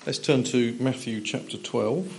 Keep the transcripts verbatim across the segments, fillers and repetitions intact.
Let's turn to Matthew chapter twelve,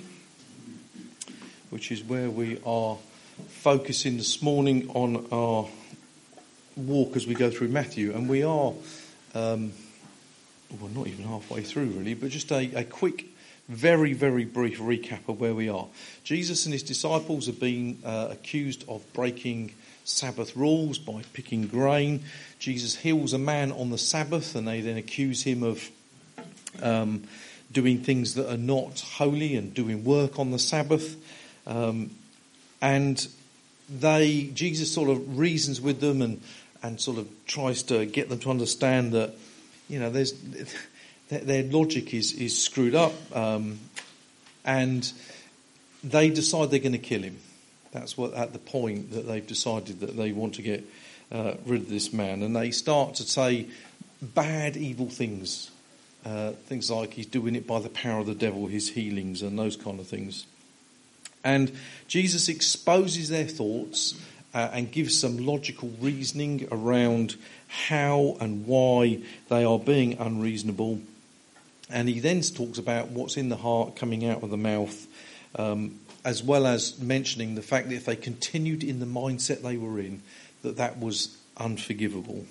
which is where we are focusing this morning on our walk as we go through Matthew. And we are, um, well, not even halfway through really, but just a, a quick, very, very brief recap of where we are. Jesus and his disciples have been uh, accused of breaking Sabbath rules by picking grain. Jesus heals a man on the Sabbath, and they then accuse him of um, doing things that are not holy and doing work on the Sabbath. Um, and they, Jesus sort of reasons with them and, and sort of tries to get them to understand that, you know, there's their, their logic is, is screwed up. Um, and they decide they're going to kill him. That's what at the point that they've decided that they want to get uh, rid of this man. And they start to say bad, evil things. Uh, things like he's doing it by the power of the devil, his healings and those kind of things. And Jesus exposes their thoughts uh, and gives some logical reasoning around how and why they are being unreasonable. And he then talks about what's in the heart coming out of the mouth, um, as well as mentioning the fact that if they continued in the mindset they were in, that that was unforgivable.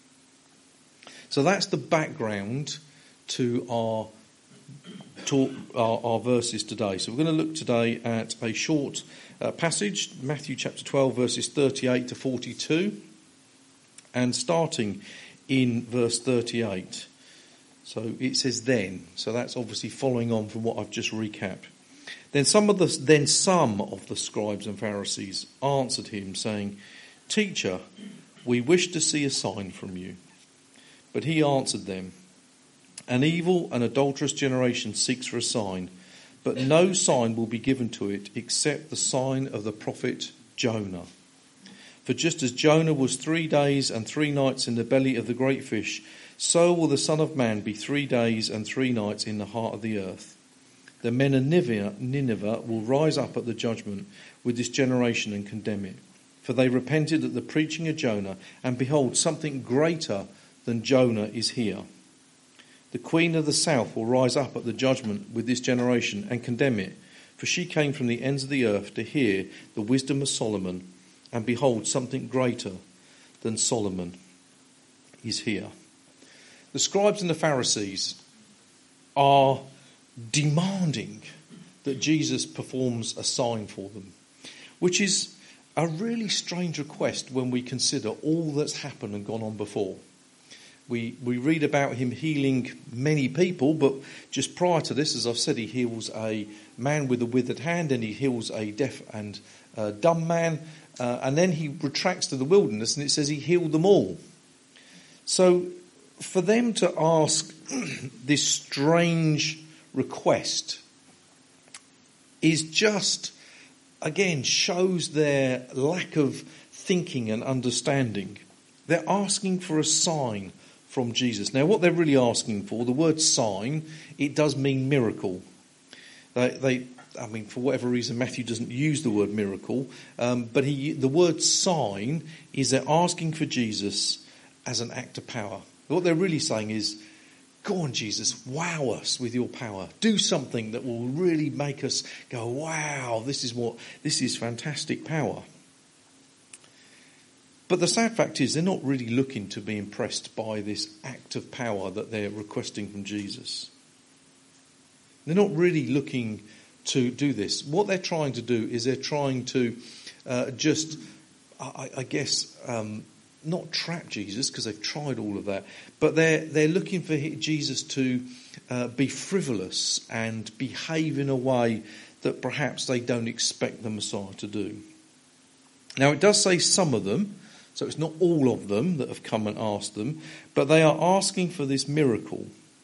So that's the background to our talk, our, our verses today. So we're going to look today at a short uh, passage, Matthew chapter twelve, verses thirty-eight to forty-two, and starting in verse thirty-eight. So it says then, so that's obviously following on from what I've just recapped. Then some of the then some of the scribes and Pharisees answered him, saying, "Teacher, we wish to see a sign from you." But he answered them, "An evil and adulterous generation seeks for a sign, but no sign will be given to it except the sign of the prophet Jonah. For just as Jonah was three days and three nights in the belly of the great fish, so will the Son of Man be three days and three nights in the heart of the earth. The men of Nineveh will rise up at the judgment with this generation and condemn it. For they repented at the preaching of Jonah, and behold, something greater than Jonah is here. The queen of the south will rise up at the judgment with this generation and condemn it, for she came from the ends of the earth to hear the wisdom of Solomon, and behold, something greater than Solomon is here." The scribes and the Pharisees are demanding that Jesus performs a sign for them, which is a really strange request when we consider all that's happened and gone on before. We we read about him healing many people, but just prior to this, as I've said, he heals a man with a withered hand, and he heals a deaf and uh, dumb man, uh, and then he retracts to the wilderness, and it says he healed them all. So for them to ask this strange request is just, again, shows their lack of thinking and understanding. They're asking for a sign from Jesus. Now, what they're really asking for, the word sign, it does mean miracle. They, they I mean, for whatever reason, Matthew doesn't use the word miracle, um, but he, the word sign is they're asking for Jesus as an act of power. What they're really saying is, go on, Jesus, wow us with your power. Do something that will really make us go, wow, this is what, this is fantastic power. But the sad fact is they're not really looking to be impressed by this act of power that they're requesting from Jesus. They're not really looking to do this. What they're trying to do is they're trying to uh, just, I, I guess, um, not trap Jesus, because they've tried all of that, but they're they're looking for Jesus to uh, be frivolous and behave in a way that perhaps they don't expect the Messiah to do. Now, it does say some of them, so it's not all of them that have come and asked them, but they are asking for this miracle.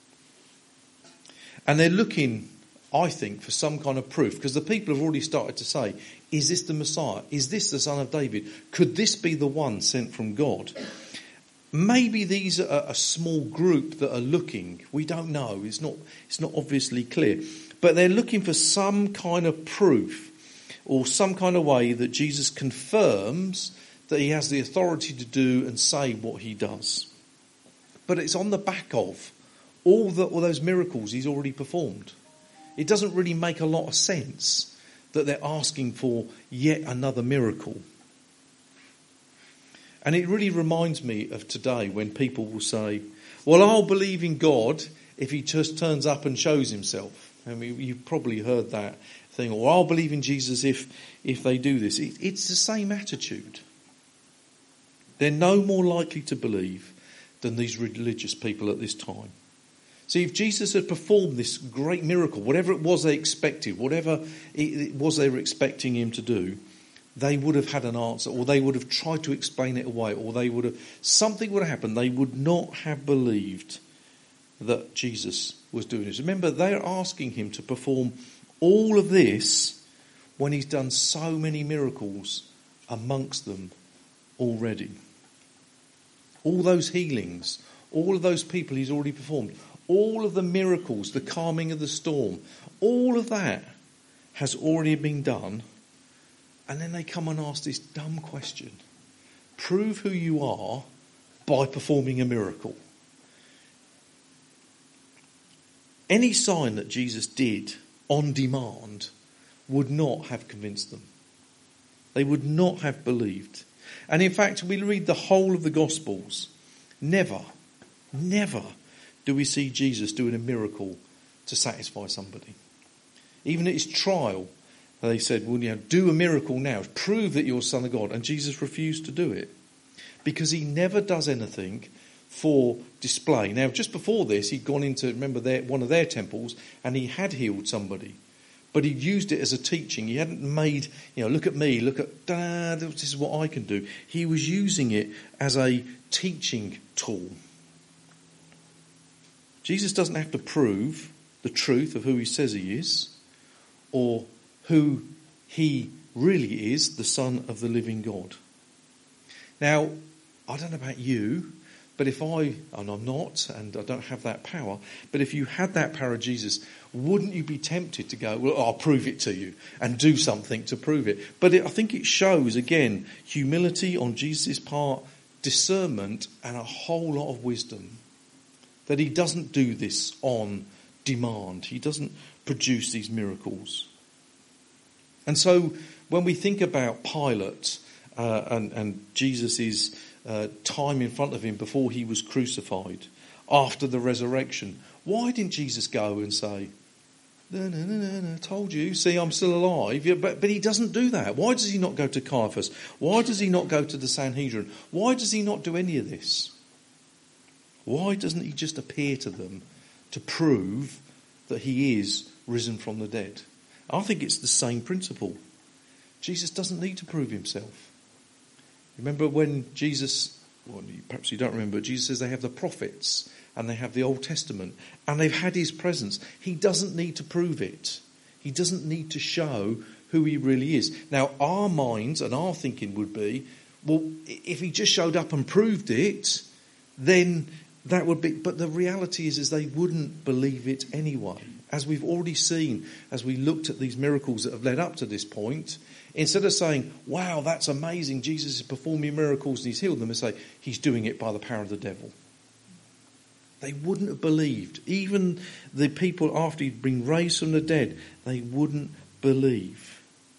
And they're looking, I think, for some kind of proof, because the people have already started to say, is this the Messiah? Is this the Son of David? Could this be the one sent from God? Maybe these are a small group that are looking. We don't know. It's not, it's not obviously clear. But they're looking for some kind of proof or some kind of way that Jesus confirms that he has the authority to do and say what he does. But it's on the back of all, the, all those miracles he's already performed. It doesn't really make a lot of sense that they're asking for yet another miracle. And it really reminds me of today when people will say, well, I'll believe in God if he just turns up and shows himself. I mean, you've probably heard that thing. Or I'll believe in Jesus if, if they do this. It, it's the same attitude. They're no more likely to believe than these religious people at this time. See, if Jesus had performed this great miracle, whatever it was they expected, whatever it was they were expecting him to do, they would have had an answer, or they would have tried to explain it away, or they would have, something would have happened. They would not have believed that Jesus was doing this. Remember, they're asking him to perform all of this when he's done so many miracles amongst them already. All those healings, all of those people he's already performed, all of the miracles, the calming of the storm, all of that has already been done. And then they come and ask this dumb question. Prove who you are by performing a miracle. Any sign that Jesus did on demand would not have convinced them. They would not have believed. And in fact, we read the whole of the Gospels. Never, never do we see Jesus doing a miracle to satisfy somebody. Even at his trial, they said, well, you know, do a miracle now. Prove that you're the Son of God. And Jesus refused to do it. Because he never does anything for display. Now, just before this, he'd gone into, remember, their, one of their temples, and he had healed somebody. But he'd used it as a teaching. He hadn't made, you know, look at me, look at, Dad, this is what I can do. He was using it as a teaching tool. Jesus doesn't have to prove the truth of who he says he is, or who he really is, the Son of the living God. Now, I don't know about you, but if I, and I'm not, and I don't have that power, but if you had that power of Jesus, wouldn't you be tempted to go, well, I'll prove it to you, and do something to prove it? But it, I think it shows, again, humility on Jesus' part, discernment, and a whole lot of wisdom. That he doesn't do this on demand. He doesn't produce these miracles. And so when we think about Pilate uh, and, and Jesus' uh, time in front of him before he was crucified, after the resurrection, why didn't Jesus go and say, no, no, no, no, no, told you, see, I'm still alive. Yeah, but, but he doesn't do that. Why does he not go to Caiaphas? Why does he not go to the Sanhedrin? Why does he not do any of this? Why doesn't he just appear to them to prove that he is risen from the dead? I think it's the same principle. Jesus doesn't need to prove himself. Remember when Jesus, well, perhaps you don't remember, Jesus says they have the prophets and they have the Old Testament and they've had his presence. He doesn't need to prove it. He doesn't need to show who he really is. Now, our minds and our thinking would be, well, if he just showed up and proved it, then that would be, but the reality is, is they wouldn't believe it anyway. As we've already seen, as we looked at these miracles that have led up to this point, instead of saying, wow, that's amazing, Jesus is performing miracles and he's healed them, they say, he's doing it by the power of the devil. They wouldn't have believed. Even the people after he'd been raised from the dead, they wouldn't believe.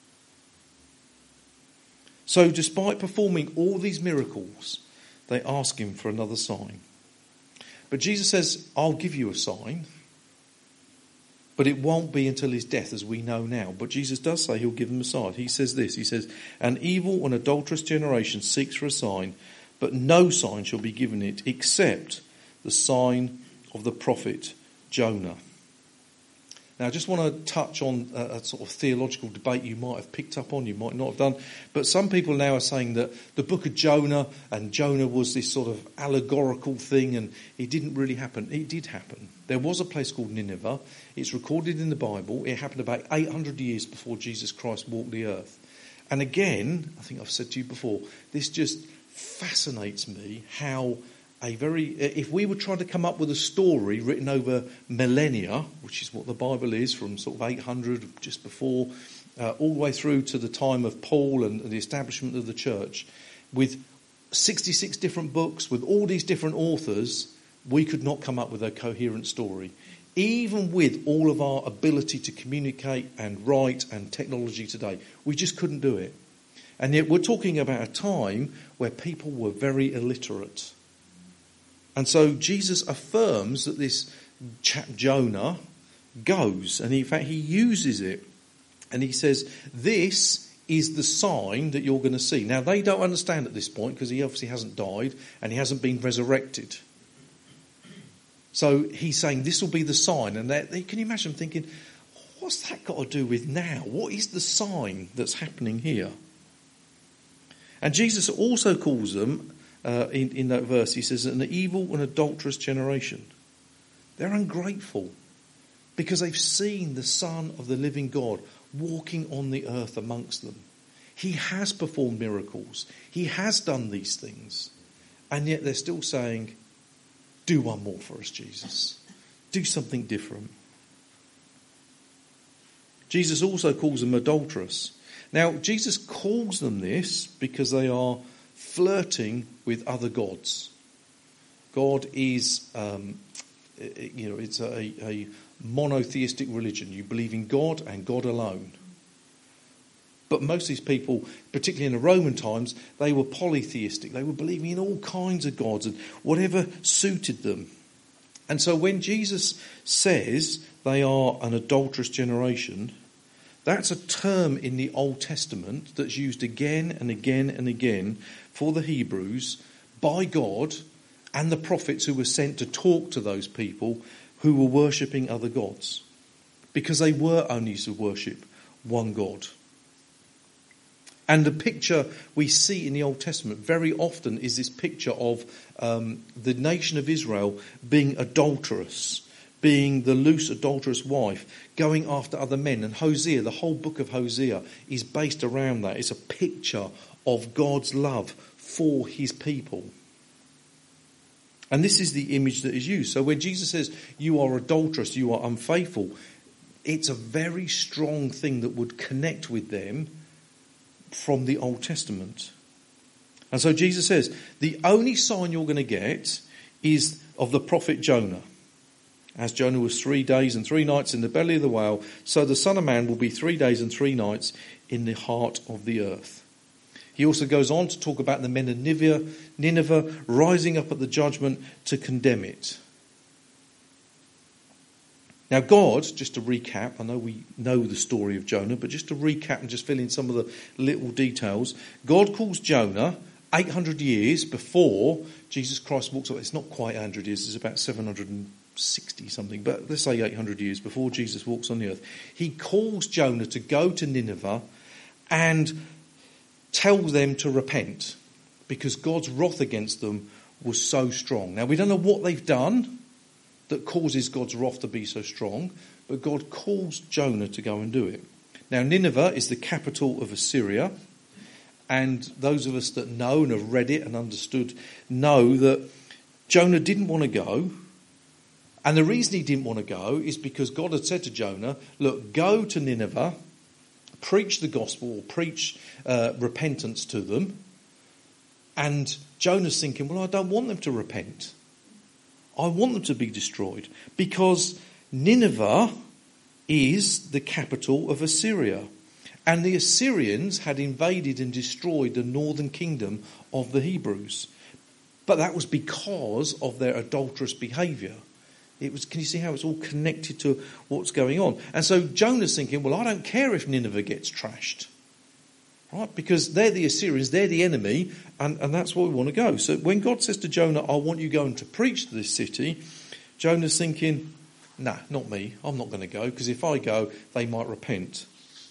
So despite performing all these miracles, they ask him for another sign. But Jesus says, I'll give you a sign, but it won't be until his death, as we know now. But Jesus does say he'll give them a sign. He says this, he says, an evil and adulterous generation seeks for a sign, but no sign shall be given it except the sign of the prophet Jonah. Now, I just want to touch on a, a sort of theological debate you might have picked up on, you might not have done. But some people now are saying that the book of Jonah, and Jonah was this sort of allegorical thing, and it didn't really happen. It did happen. There was a place called Nineveh. It's recorded in the Bible. It happened about eight hundred years before Jesus Christ walked the earth. And again, I think I've said to you before, this just fascinates me how a very, if we were trying to come up with a story written over millennia, which is what the Bible is, from sort of eight hundred, just before, uh, all the way through to the time of Paul and the establishment of the church, with sixty-six different books, with all these different authors, we could not come up with a coherent story. Even with all of our ability to communicate and write and technology today, we just couldn't do it. And yet we're talking about a time where people were very illiterate. And so Jesus affirms that this chap Jonah goes, and in fact he uses it. And he says, this is the sign that you're going to see. Now they don't understand at this point because he obviously hasn't died and he hasn't been resurrected. So he's saying this will be the sign. And they, can you imagine thinking, what's that got to do with now? What is the sign that's happening here? And Jesus also calls them, uh, in, in that verse, he says, an evil and adulterous generation. They're ungrateful because they've seen the Son of the living God walking on the earth amongst them. He has performed miracles. He has done these things. And yet they're still saying, do one more for us, Jesus. Do something different. Jesus also calls them adulterous. Now, Jesus calls them this because they are flirting with other gods. God is, um, you know, it's a, a monotheistic religion. You believe in God and God alone. But most of these people, particularly in the Roman times, they were polytheistic. They were believing in all kinds of gods and whatever suited them. And so when Jesus says they are an adulterous generation, that's a term in the Old Testament that's used again and again and again for the Hebrews by God and the prophets who were sent to talk to those people who were worshipping other gods, because they were only to worship one God. And the picture we see in the Old Testament very often is this picture of um, the nation of Israel being adulterous, being the loose adulterous wife, going after other men. And Hosea, the whole book of Hosea, is based around that. It's a picture of God's love for his people. And this is the image that is used. So when Jesus says, you are adulterous, you are unfaithful, it's a very strong thing that would connect with them from the Old Testament. And so Jesus says, the only sign you're going to get is of the prophet Jonah. As Jonah was three days and three nights in the belly of the whale, so the Son of Man will be three days and three nights in the heart of the earth. He also goes on to talk about the men of Nineveh, Nineveh rising up at the judgment to condemn it. Now God, just to recap, I know we know the story of Jonah, but just to recap and just fill in some of the little details. God calls Jonah eight hundred years before Jesus Christ walks up. It's not quite one hundred years, it's about seven hundred sixty something, but let's say eight hundred years before Jesus walks on the earth. He calls Jonah to go to Nineveh and tells them to repent because God's wrath against them was so strong. Now we don't know what they've done that causes God's wrath to be so strong, but God calls Jonah to go and do it. Now Nineveh is the capital of Assyria, and those of us that know and have read it and understood know that Jonah didn't want to go, and the reason he didn't want to go is because God had said to Jonah, look, go to Nineveh, preach the gospel or preach uh, repentance to them, and Jonah's thinking, well, I don't want them to repent. I want them to be destroyed because Nineveh is the capital of Assyria. And the Assyrians had invaded and destroyed the northern kingdom of the Hebrews. But that was because of their adulterous behaviour. It was, can you see how it's all connected to what's going on? And so Jonah's thinking, well, I don't care if Nineveh gets trashed. Right? Because they're the Assyrians, they're the enemy, and, and that's where we want to go. So when God says to Jonah, I want you going to preach to this city, Jonah's thinking, nah, not me, I'm not going to go, because if I go, they might repent.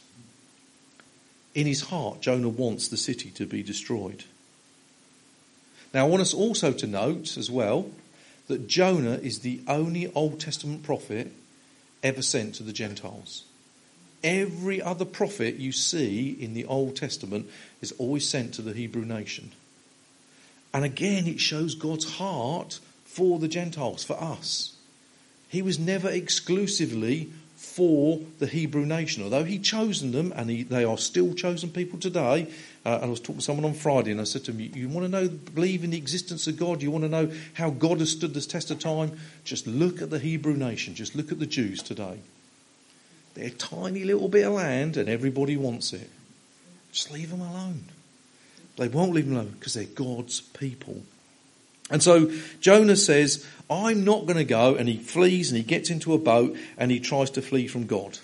In his heart, Jonah wants the city to be destroyed. Now I want us also to note as well that Jonah is the only Old Testament prophet ever sent to the Gentiles. Every other prophet you see in the Old Testament is always sent to the Hebrew nation. And again, it shows God's heart for the Gentiles, for us. He was never exclusively for the Hebrew nation. Although he'd chosen them, and he, they are still chosen people today, Uh, and I was talking to someone on Friday, and I said to them, you, you want to know, believe in the existence of God? You want to know how God has stood the test of time? Just look at the Hebrew nation. Just look at the Jews today. They're a tiny little bit of land, and everybody wants it. Just leave them alone. They won't leave them alone because they're God's people. And so Jonah says, I'm not going to go, and he flees and he gets into a boat and he tries to flee from God.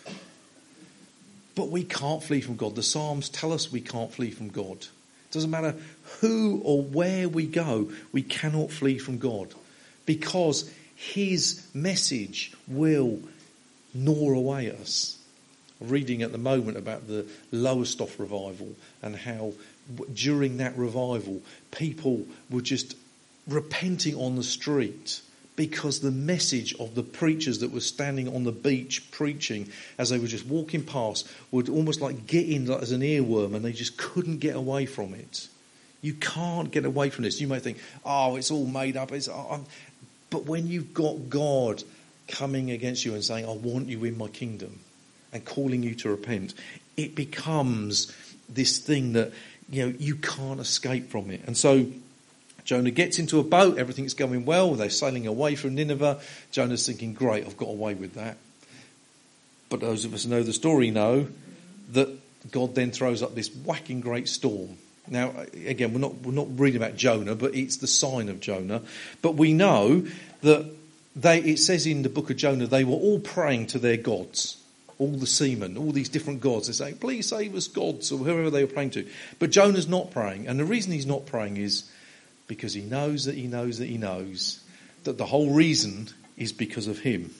But we can't flee from God. The Psalms tell us we can't flee from God. It doesn't matter who or where we go, we cannot flee from God because his message will gnaw away at us. I'm reading at the moment about the Lowestoft revival and how during that revival people were just repenting on the street because the message of the preachers that were standing on the beach preaching as they were just walking past would almost like get in as an earworm, and they just couldn't get away from it. You can't get away from this. You may think, oh, it's all made up. It's, I'm... But when you've got God coming against you and saying, I want you in my kingdom, and calling you to repent, it becomes this thing that, you know, you can't escape from it. And so Jonah gets into a boat, everything's going well, they're sailing away from Nineveh. Jonah's thinking, great, I've got away with that. But those of us who know the story know that God then throws up this whacking great storm. Now, again, we're not we're not reading about Jonah, but it's the sign of Jonah. But we know that they it says in the book of Jonah, they were all praying to their gods. All the seamen, all these different gods. They're saying, please save us, gods, or whoever they were praying to. But Jonah's not praying. And the reason he's not praying is because he knows that he knows that he knows that the whole reason is because of him.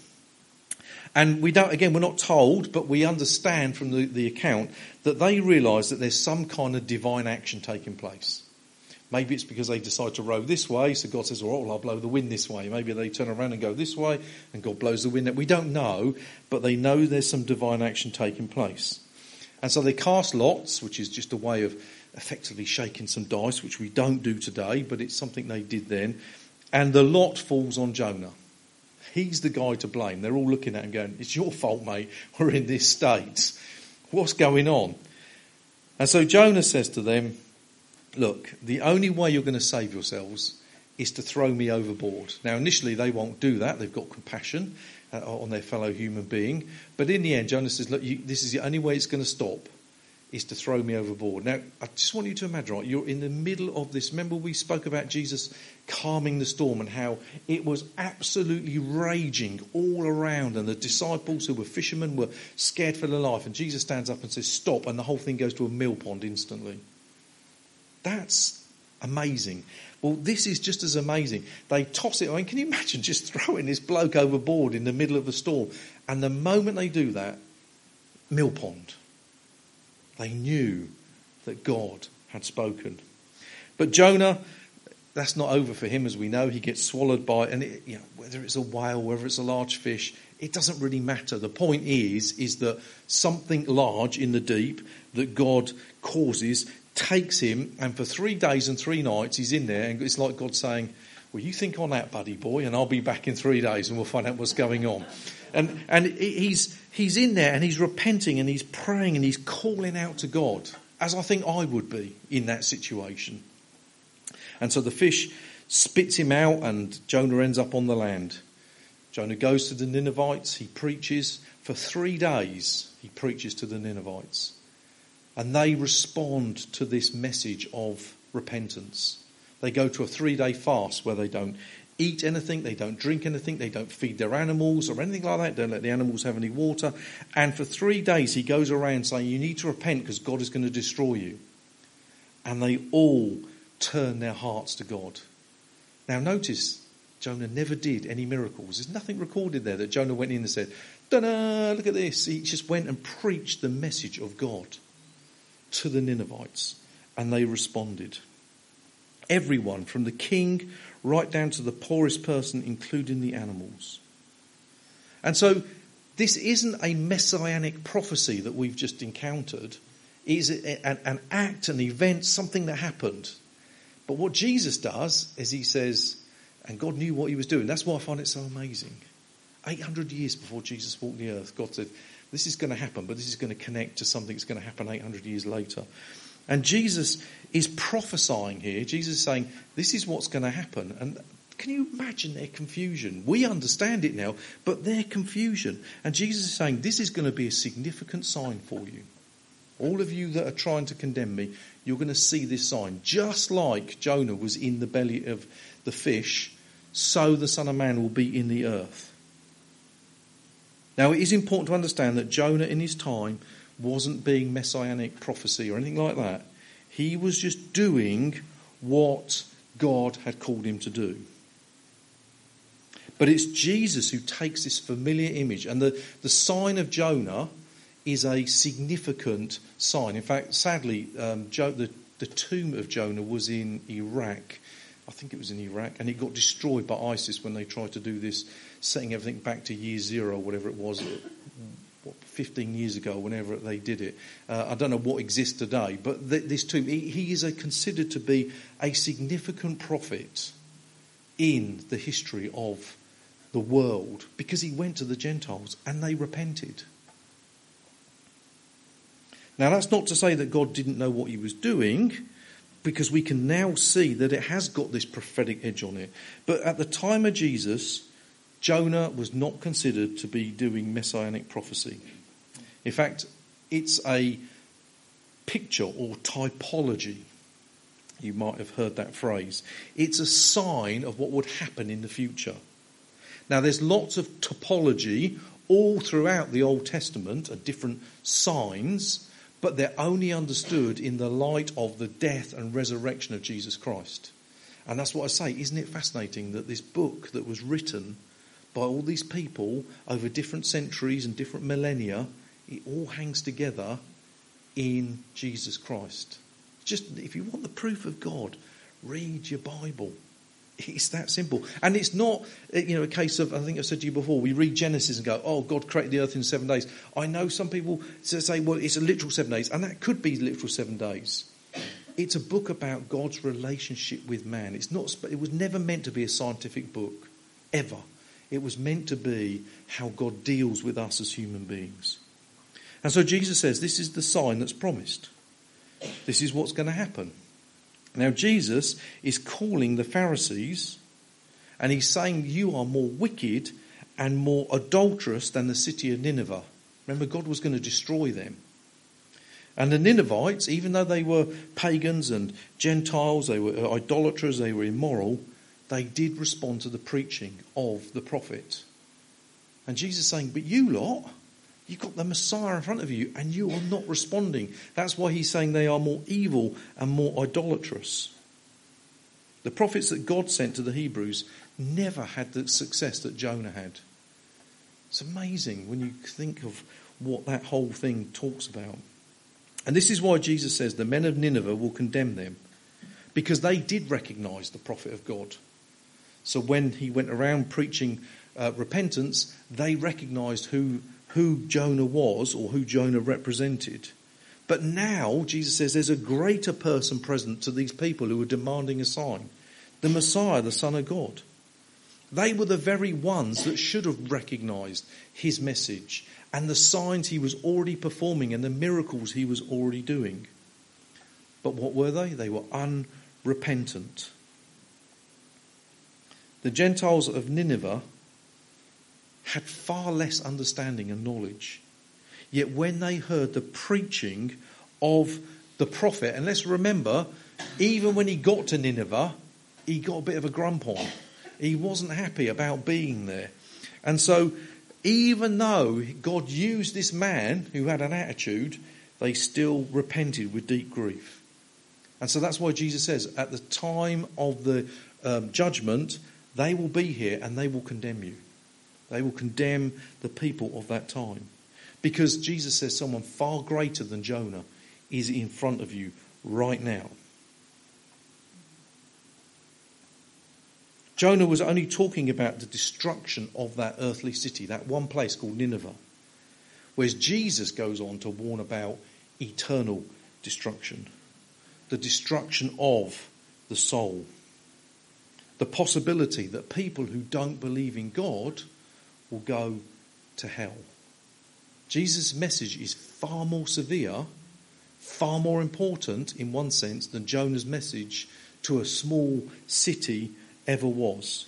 And we don't, again, we're not told, but we understand from the, the account that they realise that there's some kind of divine action taking place. Maybe it's because they decide to row this way, so God says, all right, well, I'll blow the wind this way. Maybe they turn around and go this way, and God blows the wind. We don't know, but they know there's some divine action taking place. And so they cast lots, which is just a way of effectively shaking some dice, which we don't do today, but it's something they did then. And the lot falls on Jonah. He's the guy to blame. They're all looking at him going, it's your fault, mate. We're in this state. What's going on? And so Jonah says to them, look, the only way you're going to save yourselves is to throw me overboard. Now, initially, they won't do that. They've got compassion uh, on their fellow human being. But in the end, Jonah says, look, you, this is the only way it's going to stop, is to throw me overboard. Now, I just want you to imagine, right, you're in the middle of this. Remember we spoke about Jesus calming the storm and how it was absolutely raging all around, and the disciples who were fishermen were scared for their life. And Jesus stands up and says, stop, and the whole thing goes to a mill pond instantly. That's amazing. Well, this is just as amazing. They toss it. I mean, can you imagine just throwing this bloke overboard in the middle of a storm? And the moment they do that, mill pond. They knew that God had spoken. But Jonah, that's not over for him, as we know. He gets swallowed by, and it, you know, whether it's a whale, whether it's a large fish, it doesn't really matter. The point is, is that something large in the deep that God causes takes him, and for three days and three nights he's in there, and it's like God saying, well, you think on that, buddy boy, and I'll be back in three days and we'll find out what's going on. And and he's he's in there and he's repenting and he's praying and he's calling out to God, as I think I would be in that situation. And so the fish spits him out and Jonah ends up on the land. Jonah goes to the Ninevites, he preaches. For three days he preaches to the Ninevites. And they respond to this message of repentance. They go to a three-day fast where they don't eat anything, they don't drink anything, they don't feed their animals or anything like that, don't let the animals have any water. And for three days he goes around saying, you need to repent because God is going to destroy you. And they all turn their hearts to God. Now notice, Jonah never did any miracles. There's nothing recorded there that Jonah went in and said, ta-da, look at this. He just went and preached the message of God to the Ninevites, and they responded. Everyone, from the king right down to the poorest person, including the animals. And so this isn't a messianic prophecy that we've just encountered. It is an, an act, an event, something that happened. But what Jesus does is he says, and God knew what he was doing. That's why I find it so amazing. eight hundred years before Jesus walked the earth, God said, this is going to happen, but this is going to connect to something that's going to happen eight hundred years later. And Jesus is prophesying here. Jesus is saying, this is what's going to happen. And can you imagine their confusion? We understand it now, but their confusion. And Jesus is saying, this is going to be a significant sign for you. All of you that are trying to condemn me, you're going to see this sign. Just like Jonah was in the belly of the fish, so the Son of Man will be in the earth. Now, it is important to understand that Jonah in his time wasn't being messianic prophecy or anything like that. He was just doing what God had called him to do. But it's Jesus who takes this familiar image, and the, the sign of Jonah is a significant sign. In fact, sadly, um, Jo- the, the tomb of Jonah was in Iraq. I think it was in Iraq, and it got destroyed by ISIS when they tried to do this, setting everything back to year zero, whatever it was, what, fifteen years ago, whenever they did it. Uh, I don't know what exists today, but th- this tomb, he, he is a, considered to be a significant prophet in the history of the world, because he went to the Gentiles and they repented. Now, that's not to say that God didn't know what he was doing, because we can now see that it has got this prophetic edge on it. But at the time of Jesus, Jonah was not considered to be doing messianic prophecy. In fact, it's a picture or typology. You might have heard that phrase. It's a sign of what would happen in the future. Now, there's lots of typology all throughout the Old Testament of different signs, but they're only understood in the light of the death and resurrection of Jesus Christ. And that's what I say. Isn't it fascinating that this book that was written by all these people over different centuries and different millennia, it all hangs together in Jesus Christ. Just, if you want the proof of God, read your Bible. It's that simple. And it's not, you know, a case of, I think I said to you before, we read Genesis and go, oh, God created the earth in seven days. I know some people say, well, it's a literal seven days, and that could be literal seven days. It's a book about God's relationship with man. It's not. It was never meant to be a scientific book, ever. It was meant to be how God deals with us as human beings. And so Jesus says, this is the sign that's promised. This is what's going to happen. Now, Jesus is calling the Pharisees, and he's saying, you are more wicked and more adulterous than the city of Nineveh. Remember, God was going to destroy them. And the Ninevites, even though they were pagans and Gentiles, they were idolaters, they were immoral, they did respond to the preaching of the prophet. And Jesus is saying, but you lot, you've got the Messiah in front of you and you are not responding. That's why he's saying they are more evil and more idolatrous. The prophets that God sent to the Hebrews never had the success that Jonah had. It's amazing when you think of what that whole thing talks about. And this is why Jesus says the men of Nineveh will condemn them, because they did recognise the prophet of God. So when he went around preaching uh, repentance, they recognised who who Jonah was or who Jonah represented. But now, Jesus says, there's a greater person present to these people who are demanding a sign. The Messiah, the Son of God. They were the very ones that should have recognised his message and the signs he was already performing and the miracles he was already doing. But what were they? They were unrepentant. The Gentiles of Nineveh had far less understanding and knowledge. Yet when they heard the preaching of the prophet, and let's remember, even when he got to Nineveh, he got a bit of a grump on. He wasn't happy about being there. And so even though God used this man who had an attitude, they still repented with deep grief. And so that's why Jesus says, at the time of the um, judgment, they will be here and they will condemn you. They will condemn the people of that time. Because Jesus says someone far greater than Jonah is in front of you right now. Jonah was only talking about the destruction of that earthly city, that one place called Nineveh. Whereas Jesus goes on to warn about eternal destruction. The destruction of the soul. The possibility that people who don't believe in God will go to hell. Jesus' message is far more severe far more important in one sense than Jonah's message to a small city ever was.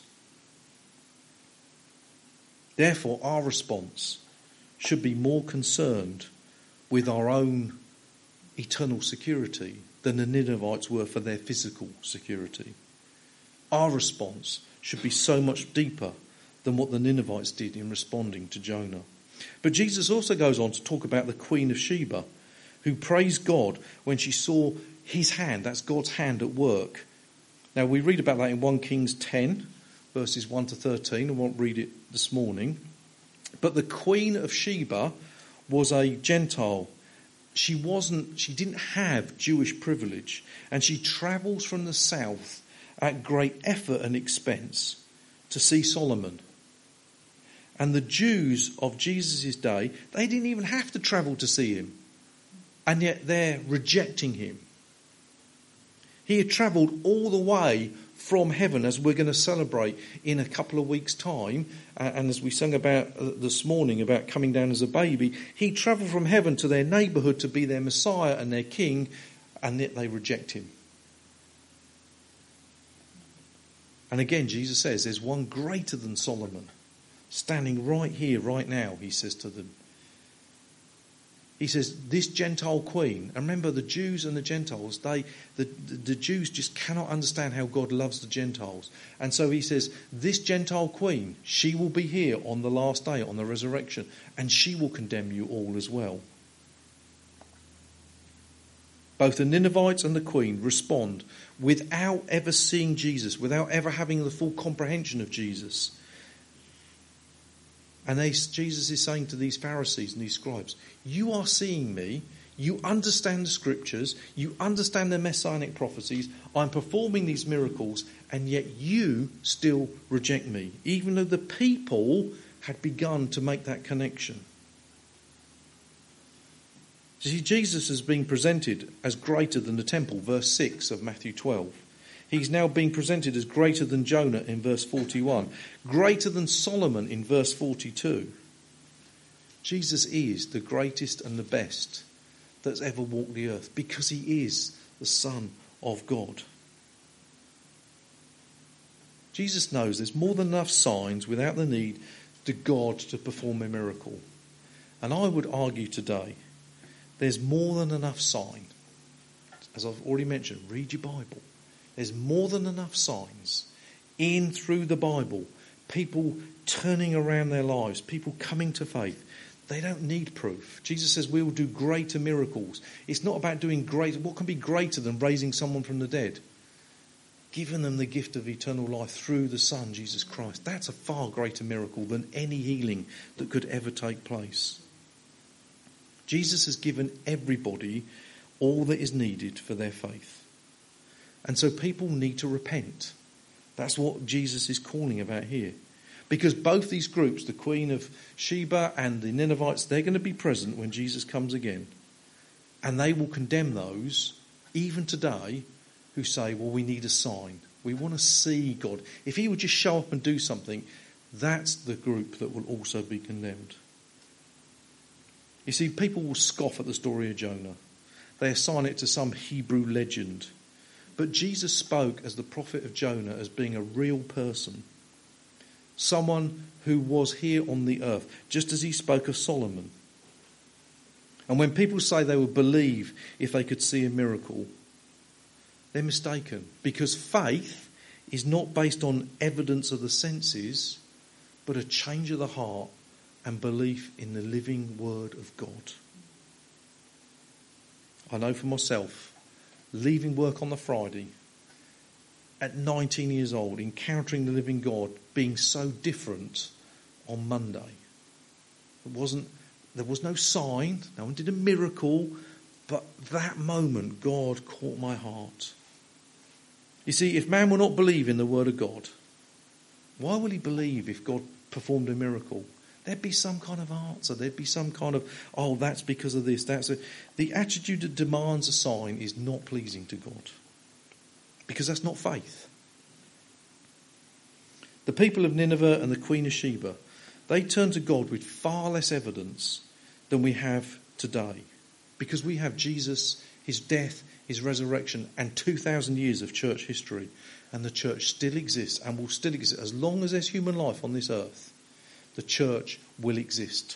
Therefore, our response should be more concerned with our own eternal security than the Ninevites were for their physical security. Our response should be so much deeper than what the Ninevites did in responding to Jonah. But Jesus also goes on to talk about the Queen of Sheba, who praised God when she saw his hand, that's God's hand at work. Now we read about that in First Kings ten, verses one to thirteen. I won't read it this morning. But the Queen of Sheba was a Gentile. She wasn't, she didn't have Jewish privilege, and she travels from the south at great effort and expense to see Solomon. And the Jews of Jesus' day, they didn't even have to travel to see him. And yet they're rejecting him. He had travelled all the way from heaven, as we're going to celebrate in a couple of weeks' time. Uh, and as we sang about uh, this morning, about coming down as a baby, he travelled from heaven to their neighbourhood to be their Messiah and their King, and yet they reject him. And again, Jesus says, there's one greater than Solomon, standing right here, right now, he says to them. He says, this Gentile queen, and remember the Jews and the Gentiles, they, the, the, the Jews just cannot understand how God loves the Gentiles. And so he says, this Gentile queen, she will be here on the last day, on the resurrection, and she will condemn you all as well. Both the Ninevites and the queen respond without ever seeing Jesus, without ever having the full comprehension of Jesus. And they, Jesus is saying to these Pharisees and these scribes, you are seeing me, you understand the scriptures, you understand the messianic prophecies, I'm performing these miracles, and yet you still reject me, even though the people had begun to make that connection. You see, Jesus is being presented as greater than the temple, verse six of Matthew twelve. He's now being presented as greater than Jonah in verse forty-one, greater than Solomon in verse forty-two. Jesus is the greatest and the best that's ever walked the earth because he is the Son of God. Jesus knows there's more than enough signs without the need to God to perform a miracle. And I would argue today, there's more than enough sign. As I've already mentioned, read your Bible. There's more than enough signs in through the Bible. People turning around their lives, people coming to faith. They don't need proof. Jesus says we will do greater miracles. It's not about doing great. What can be greater than raising someone from the dead? Giving them the gift of eternal life through the Son, Jesus Christ. That's a far greater miracle than any healing that could ever take place. Jesus has given everybody all that is needed for their faith. And so people need to repent. That's what Jesus is calling about here. Because both these groups, the Queen of Sheba and the Ninevites, they're going to be present when Jesus comes again. And they will condemn those, even today, who say, well, we need a sign. We want to see God. If he would just show up and do something, that's the group that will also be condemned. You see, people will scoff at the story of Jonah. They assign it to some Hebrew legend. But Jesus spoke as the prophet of Jonah as being a real person. Someone who was here on the earth, just as he spoke of Solomon. And when people say they would believe if they could see a miracle, they're mistaken. Because faith is not based on evidence of the senses, but a change of the heart and belief in the living word of God. I know for myself, leaving work on the Friday, at nineteen years old, encountering the living God, being so different on Monday. It wasn't, there was no sign, no one did a miracle, but that moment God caught my heart. You see, if man will not believe in the word of God, why will he believe if God performed a miracle? There'd be some kind of answer. There'd be some kind of, oh, that's because of this. That's a, the attitude that demands a sign is not pleasing to God. Because that's not faith. The people of Nineveh and the Queen of Sheba, they turned to God with far less evidence than we have today. Because we have Jesus, his death, his resurrection, and two thousand years of church history. And the church still exists and will still exist. As long as there's human life on this earth, the church will exist.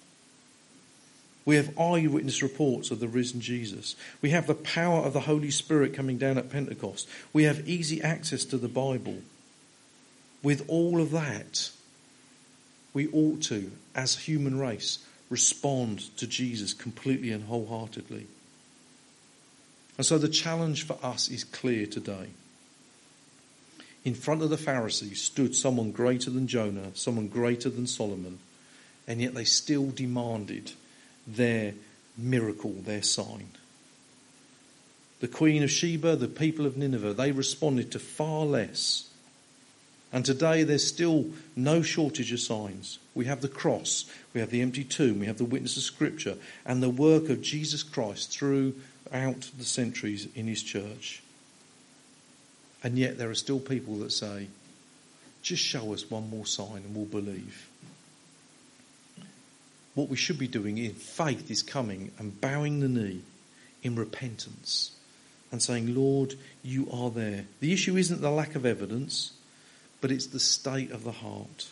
We have eyewitness reports of the risen Jesus. We have the power of the Holy Spirit coming down at Pentecost. We have easy access to the Bible. With all of that, we ought to, as a human race, respond to Jesus completely and wholeheartedly. And so the challenge for us is clear today. In front of the Pharisees stood someone greater than Jonah, someone greater than Solomon, and yet they still demanded their miracle, their sign. The Queen of Sheba, the people of Nineveh, they responded to far less. And today there's still no shortage of signs. We have the cross, we have the empty tomb, we have the witness of Scripture, and the work of Jesus Christ throughout the centuries in his church. And yet there are still people that say, just show us one more sign and we'll believe. What we should be doing in faith is coming and bowing the knee in repentance and saying, Lord, you are there. The issue isn't the lack of evidence, but it's the state of the heart.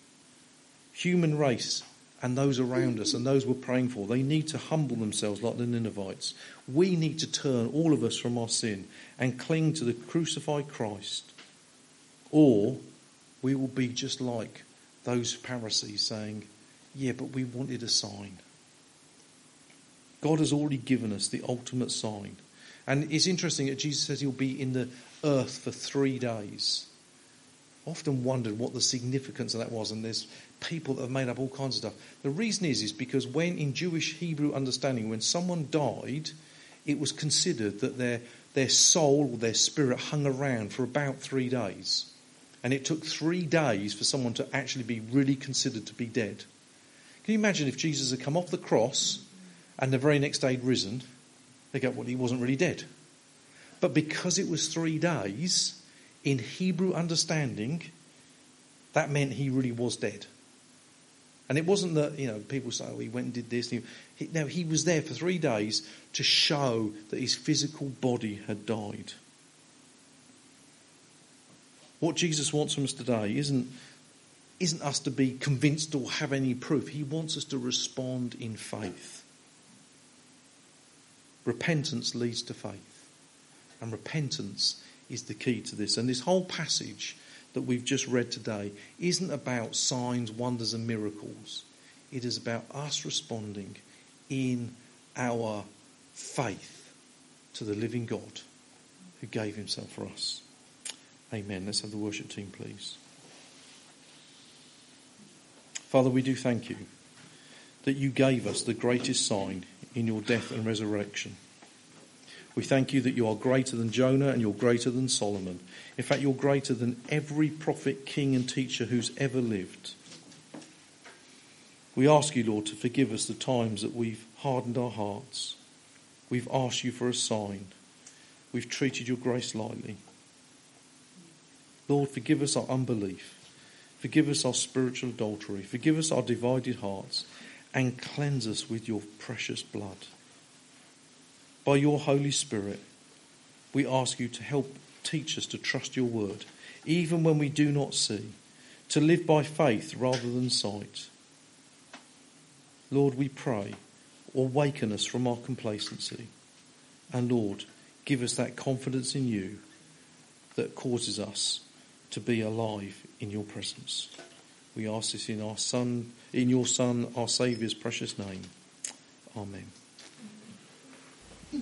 Human race and those around us and those we're praying for, they need to humble themselves like the Ninevites. We need to turn, all of us, from our sin and cling to the crucified Christ. Or we will be just like those Pharisees saying, yeah, but we wanted a sign. God has already given us the ultimate sign. And it's interesting that Jesus says he'll be in the earth for three days. I often wondered what the significance of that was, and there's people that have made up all kinds of stuff. The reason is, is because when in Jewish Hebrew understanding, when someone died, it was considered that their, their soul or their spirit hung around for about three days. And it took three days for someone to actually be really considered to be dead. Can you imagine if Jesus had come off the cross and the very next day he'd risen? They go, well, he wasn't really dead. But because it was three days, in Hebrew understanding, that meant he really was dead. And it wasn't that, you know, people say, oh, he went and did this. And he, he, no, he was there for three days to show that his physical body had died. What Jesus wants from us today isn't isn't us to be convinced or have any proof. He wants us to respond in faith. Repentance leads to faith. And repentance is the key to this. And this whole passage that we've just read today isn't about signs, wonders and miracles. It is about us responding in our faith to the living God who gave himself for us. Amen. Let's have the worship team, please. Father, we do thank you that you gave us the greatest sign in your death and resurrection. We thank you that you are greater than Jonah and you're greater than Solomon. In fact, you're greater than every prophet, king and teacher who's ever lived. We ask you, Lord, to forgive us the times that we've hardened our hearts. We've asked you for a sign. We've treated your grace lightly. Lord, forgive us our unbelief. Forgive us our spiritual adultery. Forgive us our divided hearts. And cleanse us with your precious blood. By your Holy Spirit, we ask you to help teach us to trust your word, even when we do not see, to live by faith rather than sight. Lord, we pray, awaken us from our complacency. And Lord, give us that confidence in you that causes us to be alive in your presence. We ask this in our Son, in your Son, our Saviour's precious name. Amen.